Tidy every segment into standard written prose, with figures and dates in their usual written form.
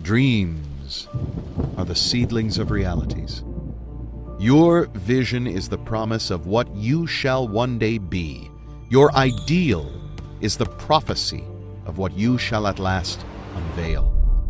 Dreams are the seedlings of realities. Your vision is the promise of what you shall one day be. Your ideal is the prophecy of what you shall at last unveil.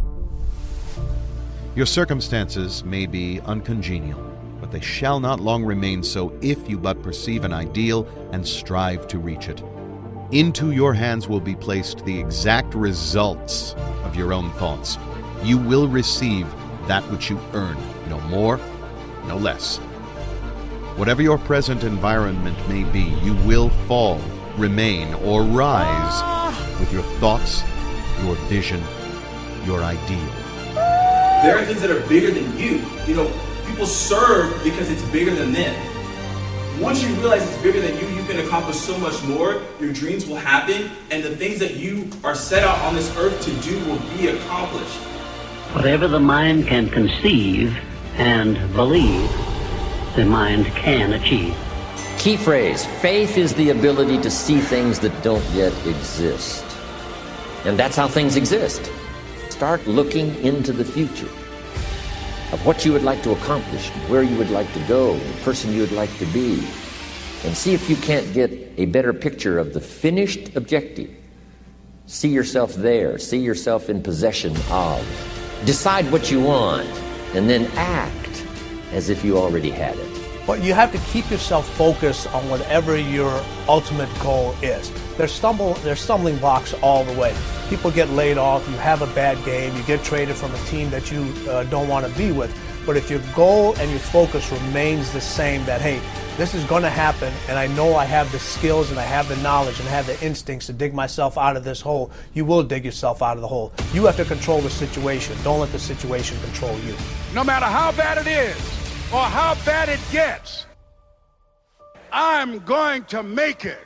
Your circumstances may be uncongenial, but they shall not long remain so if you but perceive an ideal and strive to reach it. Into your hands will be placed the exact results of your own thoughts. You will receive that which you earn, no more, no less. Whatever your present environment may be, you will fall, remain, or rise with your thoughts, your vision, your ideal. There are things that are bigger than you. You know, people serve because it's bigger than them. Once you realize it's bigger than you can accomplish so much more. Your dreams will happen, and the things that you are set out on this earth to do will be accomplished. Whatever the mind can conceive and believe, the mind can achieve. Key phrase, faith is the ability to see things that don't yet exist. And that's how things exist. Start looking into the future of what you would like to accomplish, where you would like to go, the person you would like to be, and see if you can't get a better picture of the finished objective. See yourself there, see yourself in possession of. Decide what you want, and then act as if you already had it. But you have to keep yourself focused on whatever your ultimate goal is. There's stumbling blocks all the way. People get laid off, you have a bad game, you get traded from a team that you don't want to be with. But if your goal and your focus remains the same, that, hey, this is going to happen, and I know I have the skills and I have the knowledge and I have the instincts to dig myself out of this hole, you will dig yourself out of the hole. You have to control the situation. Don't let the situation control you. No matter how bad it is or how bad it gets, I'm going to make it.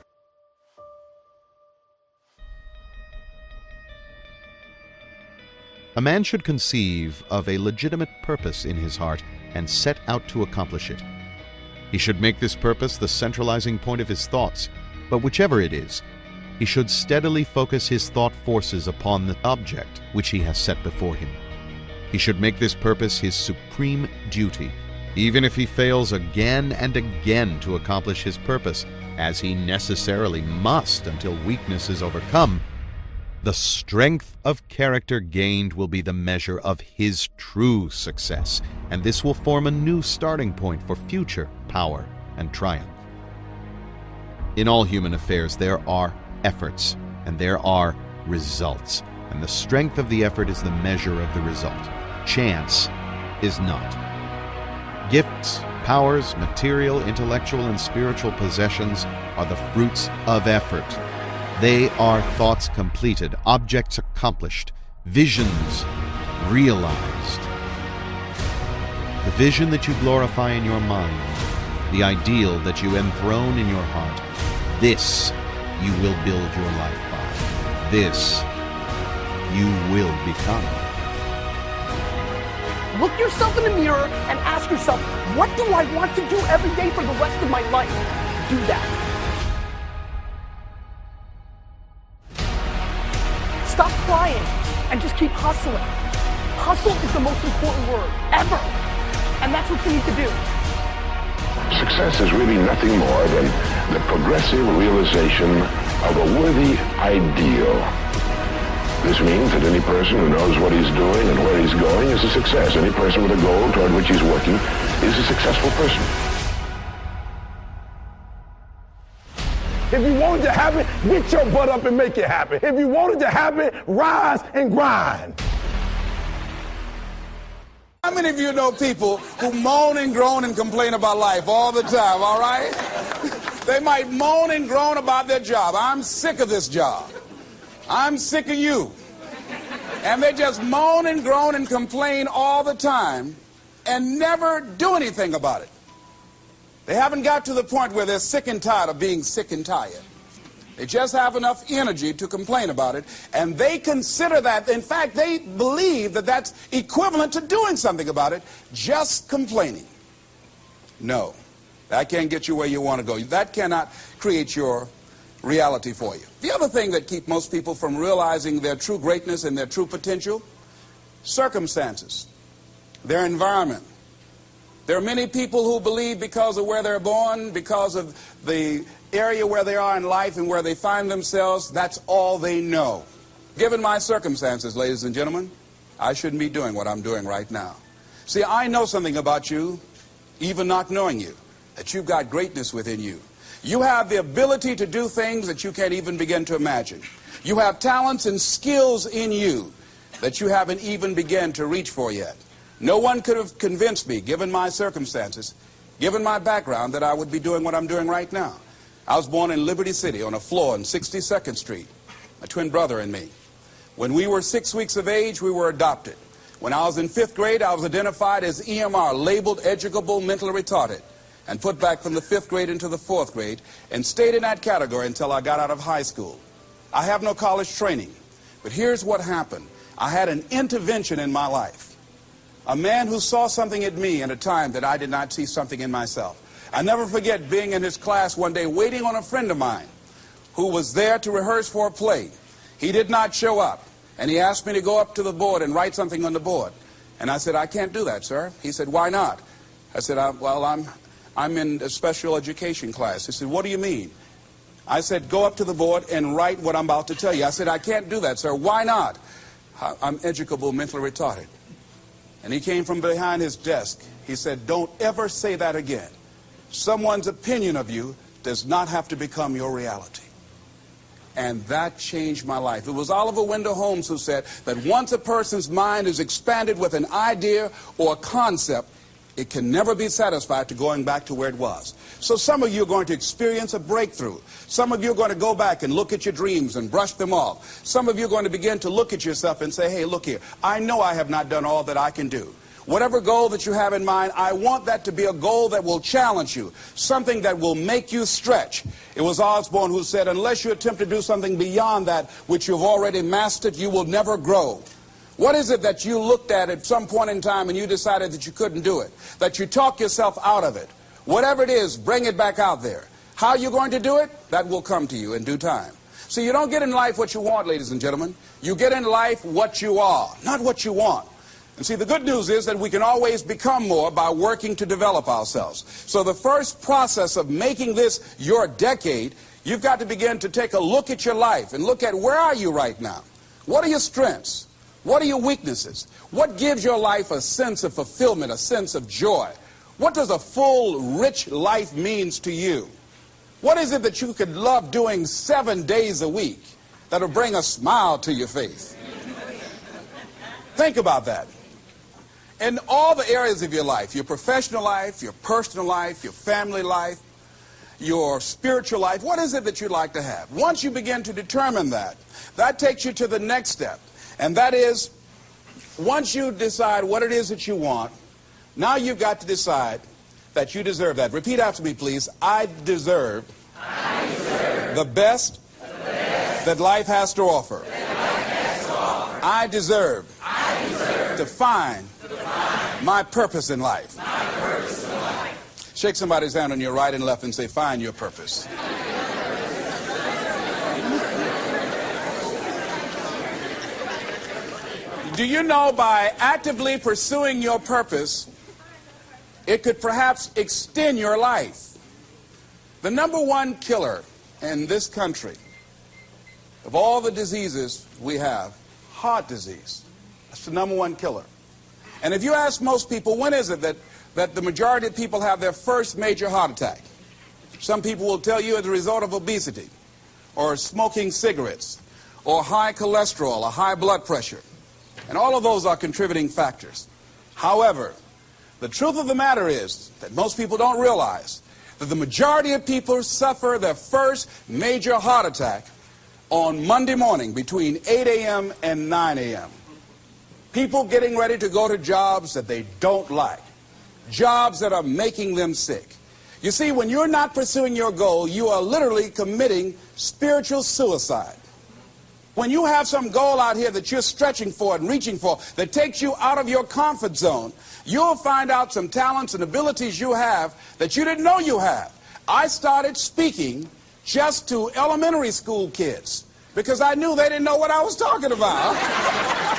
A man should conceive of a legitimate purpose in his heart and set out to accomplish it. He should make this purpose the centralizing point of his thoughts, but whichever it is, he should steadily focus his thought forces upon the object which he has set before him. He should make this purpose his supreme duty, even if he fails again and again to accomplish his purpose, as he necessarily must until weakness is overcome. The strength of character gained will be the measure of his true success, and this will form a new starting point for future power and triumph. In all human affairs, there are efforts and there are results, and the strength of the effort is the measure of the result. Chance is not. Gifts, powers, material, intellectual, and spiritual possessions are the fruits of effort. They are thoughts completed, objects accomplished, visions realized. The vision that you glorify in your mind, the ideal that you enthrone in your heart, this you will build your life by. This you will become. Look yourself in the mirror and ask yourself, what do I want to do every day for the rest of my life? Do that. Stop crying and just keep hustling. Hustle is the most important word ever. And that's what you need to do. Success is really nothing more than the progressive realization of a worthy ideal. This means that any person who knows what he's doing and where he's going is a success. Any person with a goal toward which he's working is a successful person. If you want it to happen, get your butt up and make it happen. If you want it to happen, rise and grind. How many of you know people who moan and groan and complain about life all the time, all right? They might moan and groan about their job. I'm sick of this job. I'm sick of you. And they just moan and groan and complain all the time and never do anything about it. They haven't got to the point where they're sick and tired of being sick and tired. They just have enough energy to complain about it, and they consider that, in fact, they believe that that's equivalent to doing something about it, just complaining. No, that can't get you where you want to go. That cannot create your reality for you. The other thing that keeps most people from realizing their true greatness and their true potential circumstances, their environment. There are many people who believe because of where they're born, because of the area where they are in life and where they find themselves, that's all they know. Given my circumstances, ladies and gentlemen, I shouldn't be doing what I'm doing right now. See, I know something about you, even not knowing you, that you've got greatness within you. You have the ability to do things that you can't even begin to imagine. You have talents and skills in you that you haven't even begun to reach for yet. No one could have convinced me, given my circumstances, given my background, that I would be doing what I'm doing right now. I was born in Liberty City on a floor on 62nd Street, my twin brother and me. When we were 6 weeks of age, we were adopted. When I was in 5th grade, I was identified as EMR, labeled educable mentally retarded, and put back from the 5th grade into the 4th grade, and stayed in that category until I got out of high school. I have no college training, but here's what happened. I had an intervention in my life. A man who saw something in me at a time that I did not see something in myself. I never forget being in his class one day waiting on a friend of mine who was there to rehearse for a play. He did not show up, and he asked me to go up to the board and write something on the board. And I said, I can't do that, sir. He said, why not? I said, well, I'm in a special education class. He said, what do you mean? I said, go up to the board and write what I'm about to tell you. I said, I can't do that, sir. Why not? I'm educable mentally retarded. And he came from behind his desk. He said, don't ever say that again. Someone's opinion of you does not have to become your reality. And that changed my life. It was Oliver Wendell Holmes who said that once a person's mind is expanded with an idea or a concept, it can never be satisfied to going back to where it was. So some of you are going to experience a breakthrough. Some of you are going to go back and look at your dreams and brush them off. Some of you are going to begin to look at yourself and say, hey, look here, I know I have not done all that I can do. Whatever goal that you have in mind, I want that to be a goal that will challenge you, something that will make you stretch. It was Osborne who said, unless you attempt to do something beyond that which you've already mastered, you will never grow. What is it that you looked at some point in time and you decided that you couldn't do it, that you talk yourself out of it? Whatever it is, bring it back out there. How you're going to do it, that will come to you in due time. So you don't get in life what you want, ladies and gentlemen. You get in life what you are, not what you want. And see, the good news is that we can always become more by working to develop ourselves. So the first process of making this your decade, you've got to begin to take a look at your life and look at where are you right now? What are your strengths? What are your weaknesses? What gives your life a sense of fulfillment, a sense of joy? What does a full, rich life means to you? What is it that you could love doing 7 days a week that'll bring a smile to your face? Think about that. In all the areas of your life, your professional life, your personal life, your family life, your spiritual life, what is it that you'd like to have? Once you begin to determine that, that takes you to the next step. And that is, once you decide what it is that you want, now you've got to decide that you deserve that. Repeat after me, please. I deserve the best that life has to offer. I deserve to find my purpose in life. Shake somebody's hand on your right and left and say, find your purpose. Do you know by actively pursuing your purpose, it could perhaps extend your life? The number one killer in this country of all the diseases we have, heart disease. That's the number one killer. And if you ask most people, when is it that the majority of people have their first major heart attack? Some people will tell you as a result of obesity, or smoking cigarettes, or high cholesterol, or high blood pressure. And all of those are contributing factors. However, the truth of the matter is that most people don't realize that the majority of people suffer their first major heart attack on Monday morning between 8 a.m. and 9 a.m. People getting ready to go to jobs that they don't like, jobs that are making them sick. You see, when you're not pursuing your goal, you are literally committing spiritual suicide. When you have some goal out here that you're stretching for and reaching for that takes you out of your comfort zone, you'll find out some talents and abilities you have that you didn't know you have. I started speaking just to elementary school kids because I knew they didn't know what I was talking about.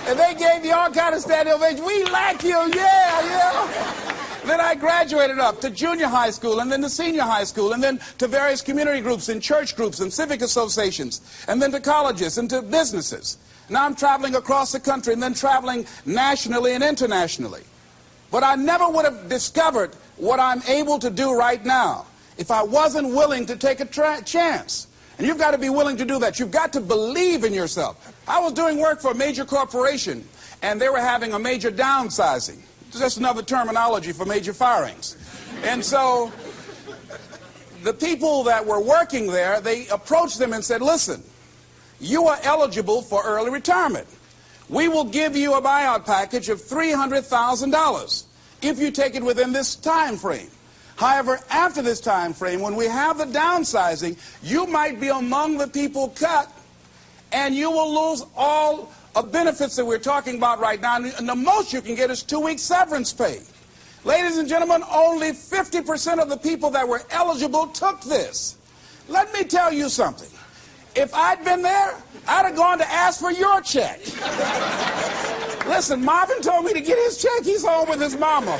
And they gave me all kind of standing ovation. We like you, yeah. Then I graduated up to junior high school, and then to senior high school, and then to various community groups and church groups and civic associations, and then to colleges and to businesses. Now I'm traveling across the country and then traveling nationally and internationally. But I never would have discovered what I'm able to do right now if I wasn't willing to take a chance. And you've got to be willing to do that. You've got to believe in yourself. I was doing work for a major corporation, and they were having a major downsizing. It's just another terminology for major firings. And so the people that were working there, they approached them and said, listen, you are eligible for early retirement. We will give you a buyout package of $300,000 if you take it within this time frame. However, after this time frame, when we have the downsizing, you might be among the people cut, and you will lose all of benefits that we're talking about right now. And the most you can get is 2 weeks severance pay. Ladies and gentlemen, only 50% of the people that were eligible took this. Let me tell you something. If I'd been there, I'd have gone to ask for your check. Listen, Marvin told me to get his check. He's home with his mama.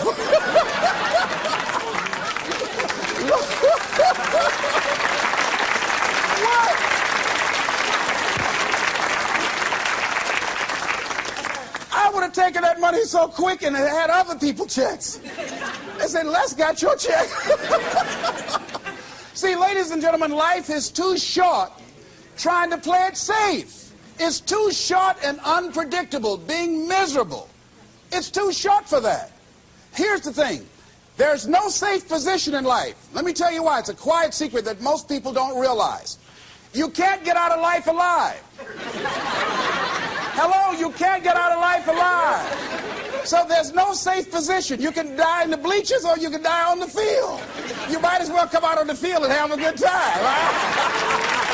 What? I would have taken that money so quick and had other people checks. They said, Les got your check. See, ladies and gentlemen, life is too short trying to play it safe. It's too short and unpredictable, being miserable. It's too short for that. Here's the thing. There's no safe position in life. Let me tell you why. It's a quiet secret that most people don't realize. You can't get out of life alive. Hello, you can't get out of life alive. So there's no safe position. You can die in the bleachers or you can die on the field. You might as well come out on the field and have a good time, right?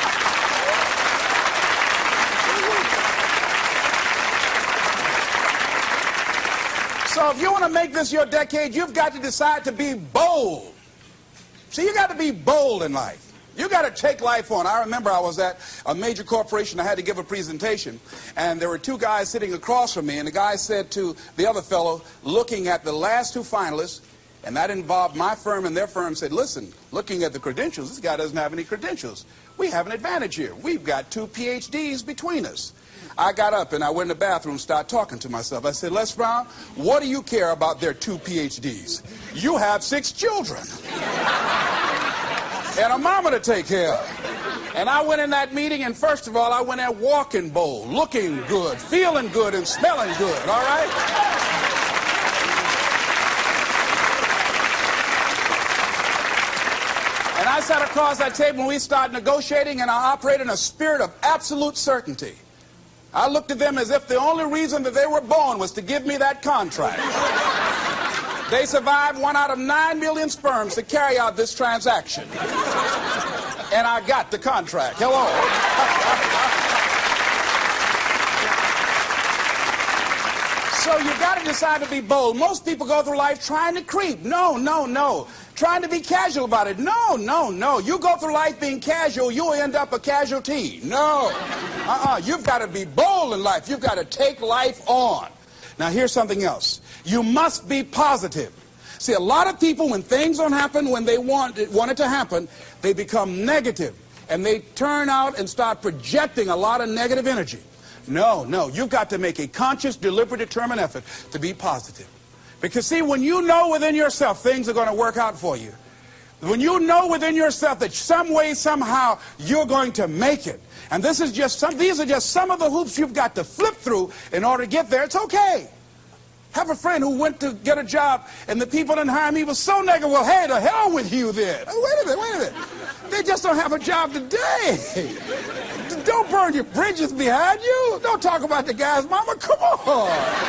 So if you want to make this your decade, you've got to decide to be bold. See, you got to be bold in life. You got to take life on. I remember I was at a major corporation. I had to give a presentation, and there were two guys sitting across from me, and the guy said to the other fellow, looking at the last two finalists, and that involved my firm and their firm, said, listen, looking at the credentials, this guy doesn't have any credentials. We have an advantage here. We've got 2 PhDs between us. I got up and I went in the bathroom and started talking to myself. I said, Les Brown, what do you care about their 2 PhDs? You have 6 children and a mama to take care of. And I went in that meeting, and first of all, I went there walking bold, looking good, feeling good, and smelling good, all right? And I sat across that table and we started negotiating, and I operated in a spirit of absolute certainty. I looked at them as if the only reason that they were born was to give me that contract. They survived 1 out of 9 million sperms to carry out this transaction. And I got the contract. Hello. So you got to decide to be bold. Most people go through life trying to creep. No, no, no. Trying to be casual about it. No, no, no. You go through life being casual, you'll end up a casualty. No. You've got to be bold in life. You've got to take life on. Now, here's something else. You must be positive. See, a lot of people, when things don't happen when they want it to happen, they become negative. And they turn out and start projecting a lot of negative energy. No, no. You've got to make a conscious, deliberate, determined effort to be positive. Because, see, when you know within yourself things are going to work out for you, when you know within yourself that some way, somehow, you're going to make it, and these are just some of the hoops you've got to flip through in order to get there, it's okay. Have a friend who went to get a job, and the people didn't hire him. He was so negative. Well, hey, to hell with you then. Wait a minute. They just don't have a job today. Don't burn your bridges behind you. Don't talk about the guy's mama. Come on.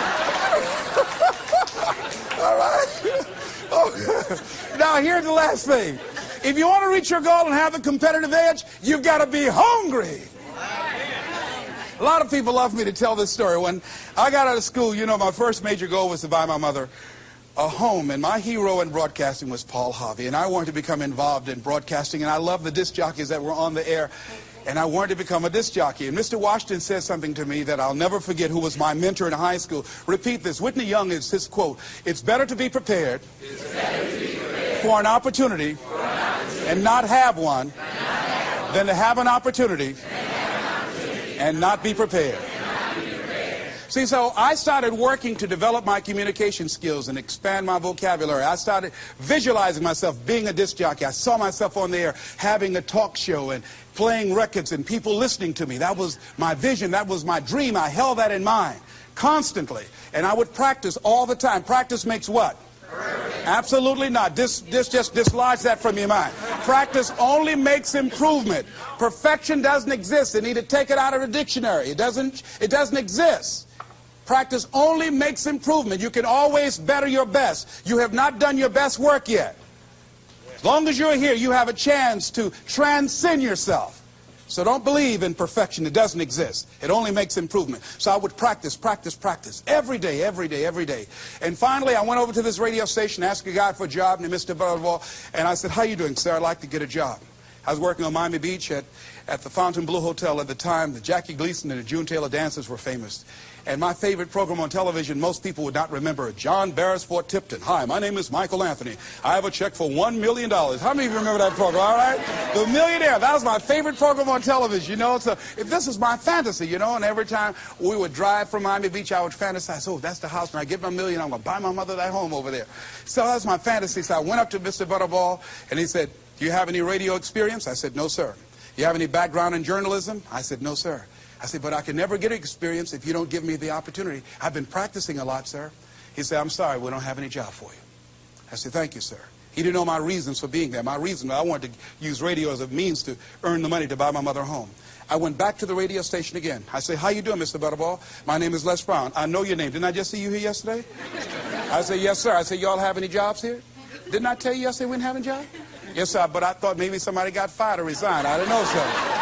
All right? Oh. Now, here's the last thing. If you want to reach your goal and have the competitive edge, you've got to be hungry. A lot of people love me to tell this story. When I got out of school, you know, my first major goal was to buy my mother a home, and my hero in broadcasting was Paul Harvey, and I wanted to become involved in broadcasting, and I loved the disc jockeys that were on the air. And I wanted to become a disc jockey. And Mr. Washington said something to me that I'll never forget, who was my mentor in high school. Repeat this. Whitney Young is his quote. It's better to be prepared, for an opportunity, and not have one, than to have an opportunity and not be prepared. See, so I started working to develop my communication skills and expand my vocabulary. I started visualizing myself being a disc jockey. I saw myself on the air having a talk show and playing records and people listening to me. That was my vision. That was my dream. I held that in mind constantly. And I would practice all the time. Practice makes what? Absolutely not. Just dislodge that from your mind. Practice only makes improvement. Perfection doesn't exist. They need to take it out of the dictionary. It doesn't exist. Practice only makes improvement. You can always better your best. You have not done your best work yet. As long as you're here, you have a chance to transcend yourself. So don't believe in perfection. It doesn't exist. It only makes improvement. So I would practice every day. And finally, I went over to this radio station, asked a guy for a job named Mr. Butterball, and I said, how you doing, sir? I'd like to get a job. I was working on Miami Beach at the Fontainebleau Hotel at the time. The Jackie Gleason and the June Taylor dances were famous. And my favorite program on television, most people would not remember it. John Beresford Tipton. Hi, my name is Michael Anthony. I have a check for $1 million. How many of you remember that program, all right? The Millionaire. That was my favorite program on television, you know. So if this is my fantasy, you know, and every time we would drive from Miami Beach, I would fantasize, oh, that's the house. When I get my million, I'm going to buy my mother that home over there. So that was my fantasy. So I went up to Mr. Butterball, and he said, do you have any radio experience? I said, no, sir. You have any background in journalism? I said, no, sir. I said, but I can never get experience if you don't give me the opportunity. I've been practicing a lot, sir. He said, I'm sorry, we don't have any job for you. I said, thank you, sir. He didn't know my reasons for being there. My reason, I wanted to use radio as a means to earn the money to buy my mother a home. I went back to the radio station again. I said, how you doing, Mr. Butterball? My name is Les Brown. I know your name. Didn't I just see you here yesterday? I said, yes, sir. I said, y'all have any jobs here? Didn't I tell you yesterday we didn't have any jobs? Yes, sir, but I thought maybe somebody got fired or resigned. I didn't know, sir.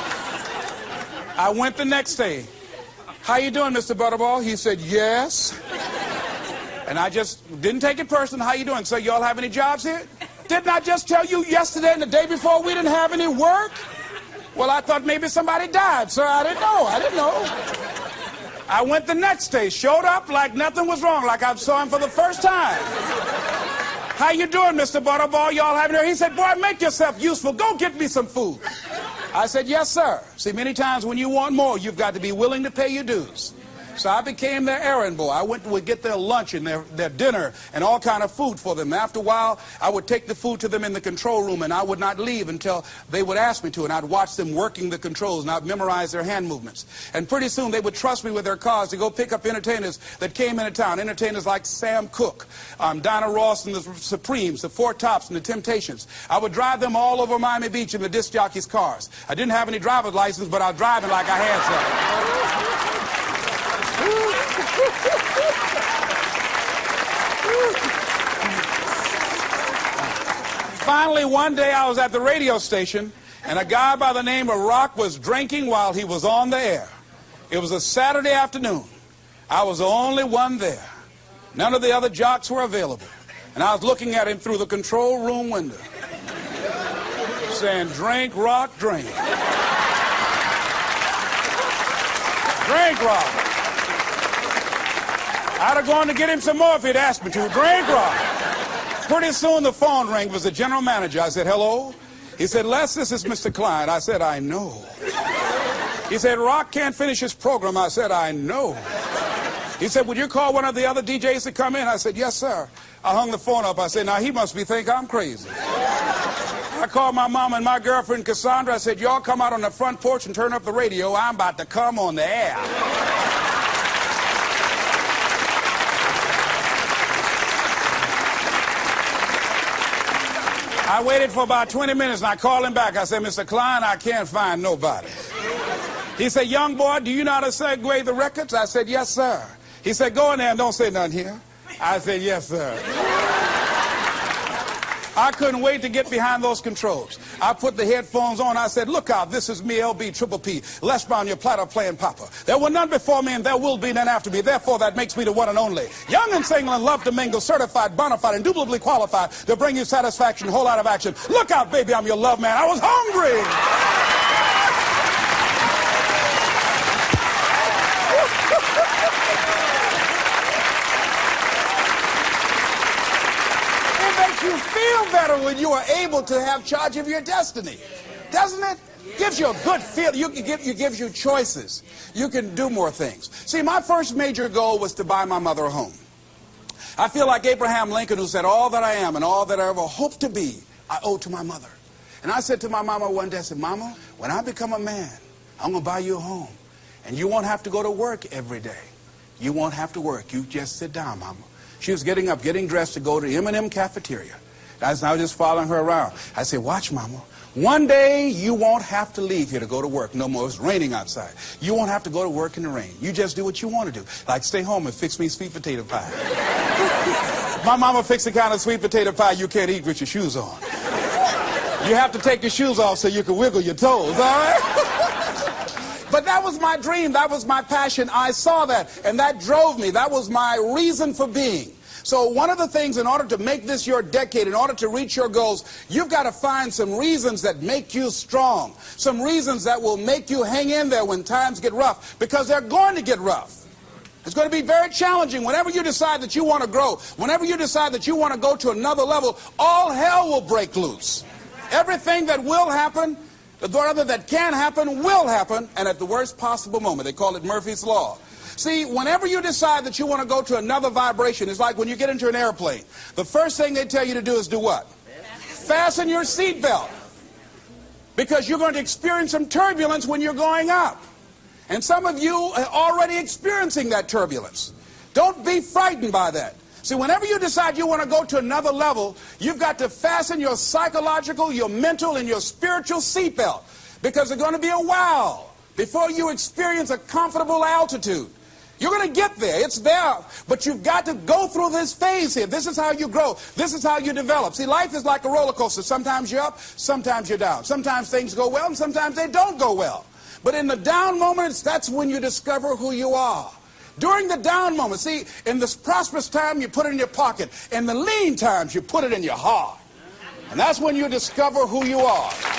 I went the next day. How you doing, Mr. Butterball? He said, yes. And I just didn't take it personal. How you doing? So y'all have any jobs here? Didn't I just tell you yesterday and the day before we didn't have any work? Well, I thought maybe somebody died, sir. I didn't know. I went the next day, showed up like nothing was wrong, like I saw him for the first time. How you doing, Mr. Butterball? Y'all having here? He said, boy, make yourself useful. Go get me some food. I said, yes, sir. See, many times when you want more, you've got to be willing to pay your dues. So I became their errand boy. I would get their lunch and their dinner and all kind of food for them. After a while, I would take the food to them in the control room, and I would not leave until they would ask me to, and I'd watch them working the controls, and I'd memorize their hand movements. And pretty soon, they would trust me with their cars to go pick up entertainers that came into town, entertainers like Sam Cooke, Dinah Ross and the Supremes, the Four Tops and the Temptations. I would drive them all over Miami Beach in the disc jockeys' cars. I didn't have any driver's license, but I was driving like I had some. Finally, one day I was at the radio station, and a guy by the name of Rock was drinking while he was on the air. It was a Saturday afternoon. I was the only one there. None of the other jocks were available. And I was looking at him through the control room window, saying, drink, Rock, drink. Drink, Rock. I'd have gone to get him some more if he'd asked me to. Drink, Rock. Pretty soon the phone rang. It was the general manager. I said, hello? He said, Les, this is Mr. Klein. I said, I know. He said, Rock can't finish his program. I said, I know. He said, would you call one of the other DJs to come in? I said, yes, sir. I hung the phone up. I said, now he must think I'm crazy. I called my mom and my girlfriend, Cassandra. I said, y'all come out on the front porch and turn up the radio. I'm about to come on the air. I waited for about 20 minutes, and I called him back. I said, Mr. Klein, I can't find nobody. He said, young boy, do you know how to segue the records? I said, yes, sir. He said, go in there and don't say nothing here. I said, yes, sir. I couldn't wait to get behind those controls. I put the headphones on. I said, look out, this is me, LB, Triple P, Les Brown, your platter playing papa. There were none before me, and there will be none after me. Therefore, that makes me the one and only. Young and single and love to mingle, certified, bona fide, indubitably qualified to bring you satisfaction, whole lot of action. Look out, baby, I'm your love man. I was hungry. better when you are able to have charge of your destiny, doesn't it? Gives you a good feeling. It gives you choices. You can do more things. See, my first major goal was to buy my mother a home. I feel like Abraham Lincoln, who said, all that I am and all that I ever hope to be, I owe to my mother. And I said to my mama one day, I said, Mama, when I become a man, I'm going to buy you a home. And you won't have to go to work every day. You won't have to work. You just sit down, Mama. She was getting up, getting dressed to go to M&M cafeteria. I was just following her around. I said, watch, Mama. One day you won't have to leave here to go to work no more. It's raining outside. You won't have to go to work in the rain. You just do what you want to do. Like stay home and fix me sweet potato pie. My mama fixed the kind of sweet potato pie you can't eat with your shoes on. You have to take your shoes off so you can wiggle your toes, all right? But that was my dream. That was my passion. I saw that, and that drove me. That was my reason for being. So one of the things, in order to make this your decade, in order to reach your goals, you've got to find some reasons that make you strong, some reasons that will make you hang in there when times get rough, because they're going to get rough. It's going to be very challenging. Whenever you decide that you want to grow, whenever you decide that you want to go to another level, all hell will break loose. Everything that will happen, rather that can happen, will happen, and at the worst possible moment. They call it Murphy's Law. See, whenever you decide that you want to go to another vibration, it's like when you get into an airplane. The first thing they tell you to do is do what? Fasten your seatbelt. Because you're going to experience some turbulence when you're going up. And some of you are already experiencing that turbulence. Don't be frightened by that. See, whenever you decide you want to go to another level, you've got to fasten your psychological, your mental, and your spiritual seatbelt. Because it's going to be a while before you experience a comfortable altitude. You're going to get there. It's there. But you've got to go through this phase here. This is how you grow. This is how you develop. See, life is like a roller coaster. Sometimes you're up, sometimes you're down. Sometimes things go well, and sometimes they don't go well. But in the down moments, that's when you discover who you are. During the down moments, see, in this prosperous time, you put it in your pocket. In the lean times, you put it in your heart. And that's when you discover who you are.